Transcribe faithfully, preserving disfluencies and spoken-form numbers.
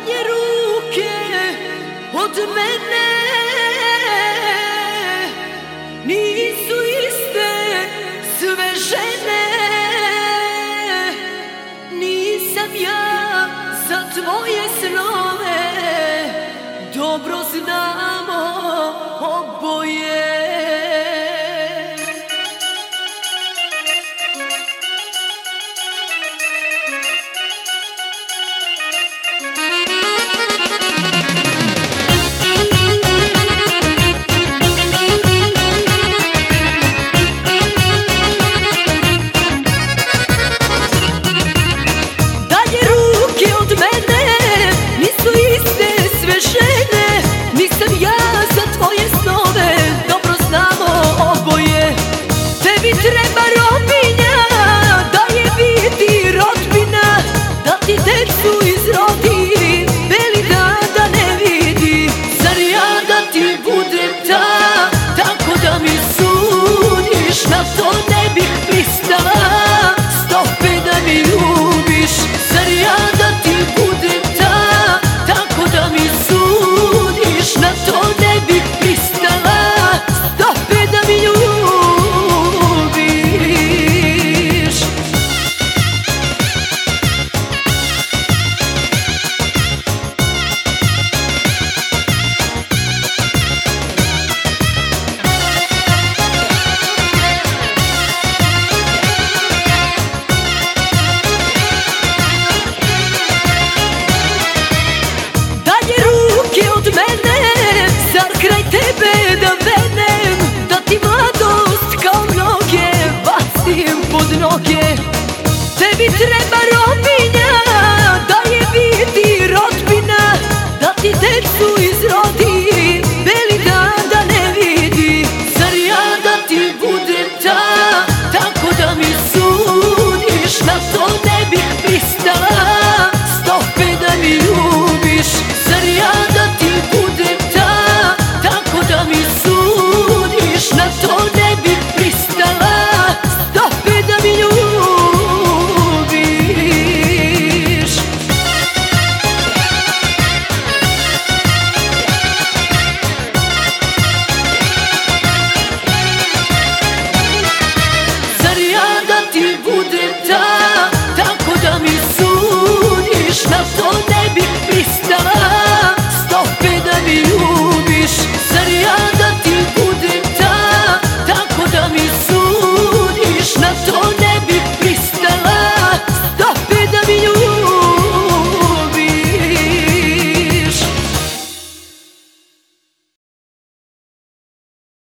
Dalje ruke od mene nisu iste sve žene. Nisam ja za tvoje snove, dobro znamo oboje. Treba robinja da je vidi rodbina, da ti decu izrodi, beli dan da ne vidi. Zar ja da ti budem ta, tako da mi sudiš, na to ne bih pristala, stope da mi ljubiš. Zar ja da ti budem ta, tako da mi sudiš, na to ne bih pristala, stope da mi ljubiš. Tebi treba robinja